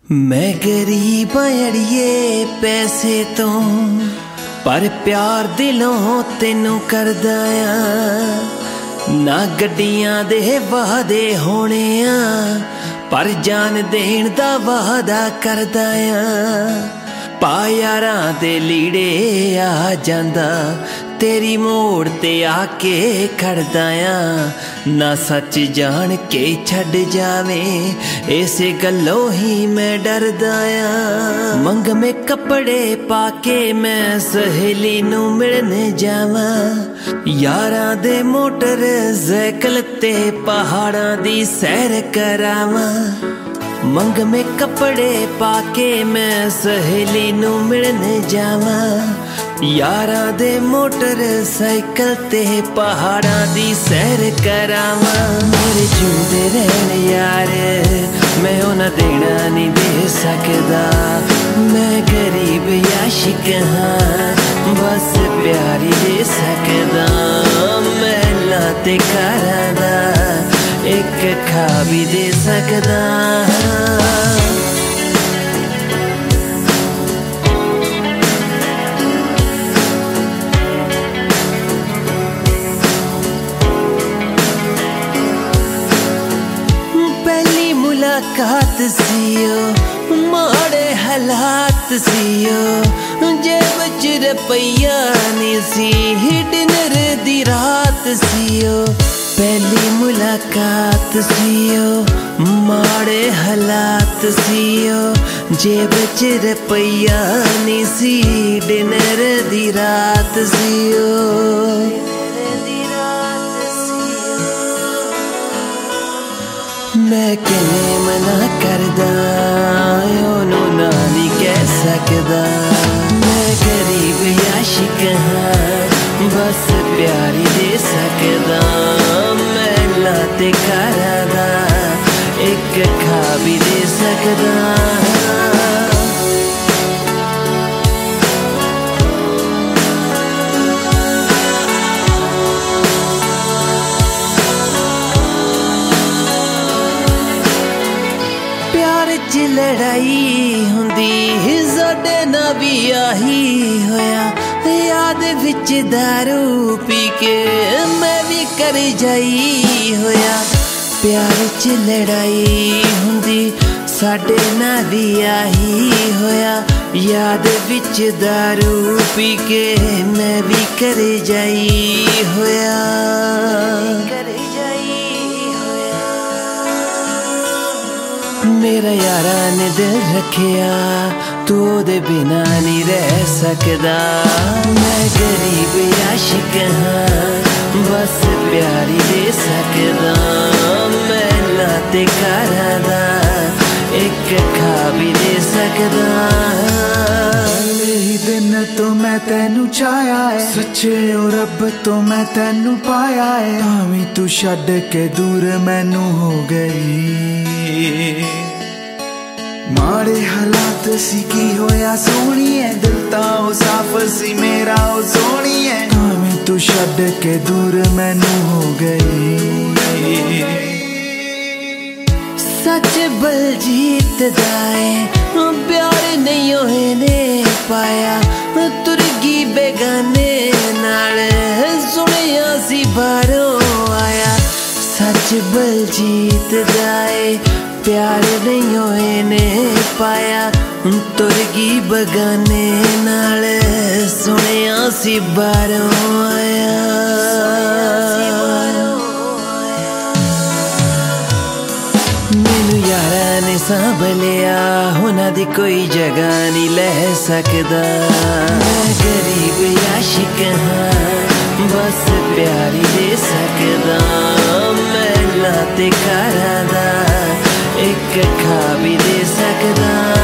मैं गरीब अड़िए पैसे तो पर प्यार दिलों तेनू करदा आ ना गड्डियां दे वादे होने आ पर जान देण दा वादा करदा आ पा यारां दे लीड़े आ जांदा तेरी मोड़ ते आके खड़दा आ ना सच जान के छड़ जावे इसे गल्लों ही मैं डरदा आ मंग में कपड़े पाके मैं सहेली नू मिलने जावा यारां दे मोटर साइकिल ते पहाड़ां दी सैर करावा मंग में कपड़े पाके मैं सहेली नू मिलने जावा यारां दे मोटर साइकिल ते पहाड़ां दी सैर करावा मेरे जिंदे रहन यार मैं उन्हां देना नहीं दे सकदा मैं गरीब आशिक हाँ बस प्यार ही दे सकदा महलां ते घरां दा एक खा भी दे सकदा पहली मुलाकात सीओ माड़े हालात सीओ जेब च रुपया नहीं सी डिनर दी रात सीओ पहली मुलाकात सीओ माड़े हालात सीओ जेब च रुपया नहीं सी डिनर दी रात सीओ मैं किवें मना करदा ओनू ना नहीं कह सकदा मैं गरीब आशिक हाँ बस प्यार ही दे सकदा महलां ते घरां दा एक खा भी दे सकदा लड़ाई हुंदी साडे ना भी आही होया याद विच दारू पी के मैं भी कर जाई होया प्यार च लड़ाई हुंदी साडे ना भी आही होया याद विच दारू पी के मैं भी कर जाई होया मेरा यारा ने दिल रखिया तू दे बिना नहीं रह सकदा मैं गरीब आशिक हाँ बस प्यार ही दे सकदा महलां ते घरां दा एक खा भी दे सकदा ही दिन तो मैं तेनू चाया है सच्चे ओ रब तो मैं तेनू पाया है तावी तू छड़ के दूर मैनू हो गई माड़े हालात सी की होया सोनी है दिल तां साफ सी मेरा ओ सोनी है तावी तू छड़ के दूर मैनू हो गई सच बलजीत दाए प्यार नहीं होए ने पाया तुरगी बेगाने नाल सुनिया सी बारों आया सच बलजीत दाए प्यार नहीं होए ने पाया तुरगी बगाने नाल सुनिया सी बारों आया मैनू यारा ने सांभ लिया उन्हां दी कोई जगह नहीं लै सकदा मैं गरीब आशिक हाँ बस प्यार ही दे सकदा महलां ते घरां दा एक खा भी दे सकदा।